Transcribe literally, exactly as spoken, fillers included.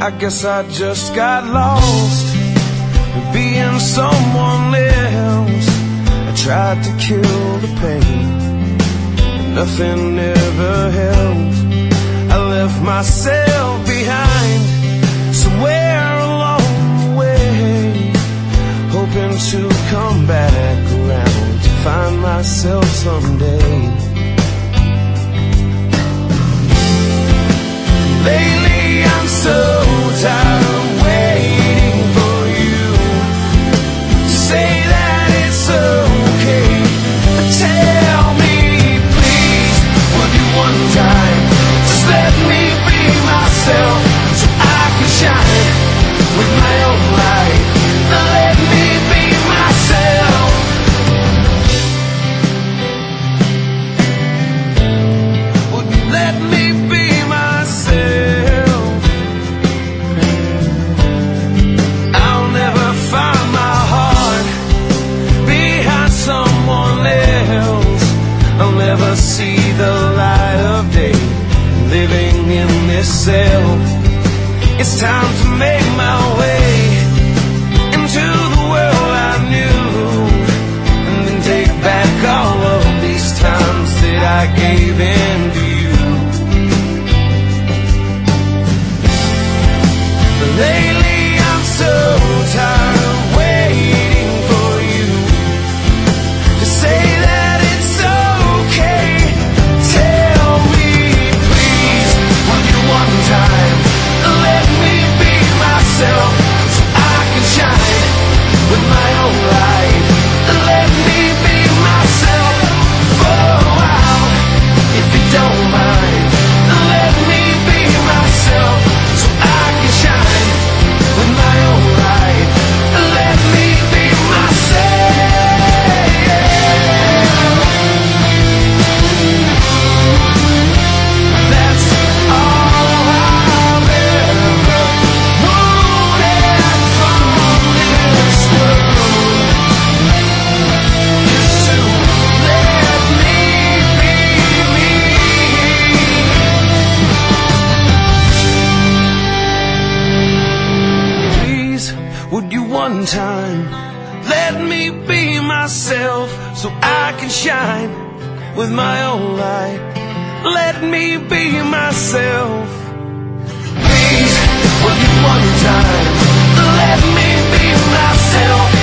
I guess I just got lost being someone else. I tried to kill the pain, but nothing ever helped. I left myself behind somewhere along the way, hoping to come back around to find myself someday. Lately I'm so tired of waiting for you to say that it's okay. But tell me, please, would you one time just let me be myself so I can shine with my own light? Let me be myself. Would you let me be myself? I'll never find my heart behind someone else. I'll never see the light of day living in this cell. It's time to make my way into the world I knew, and then take back all of these times that I gave in to you. But lately I'm so tired of waiting for you to say that it's okay. Tell me, please, will you one time let me be myself so I can shine with my own light? Let me be myself for a while, if you don't mind. Let me be myself so I can shine with my own light. Let me be myself. That's all I've ever wanted from this world, is to let me be me. Please, would you one time let me be myself so I can shine with my own light? Let me be myself. Please, would you one time let me be myself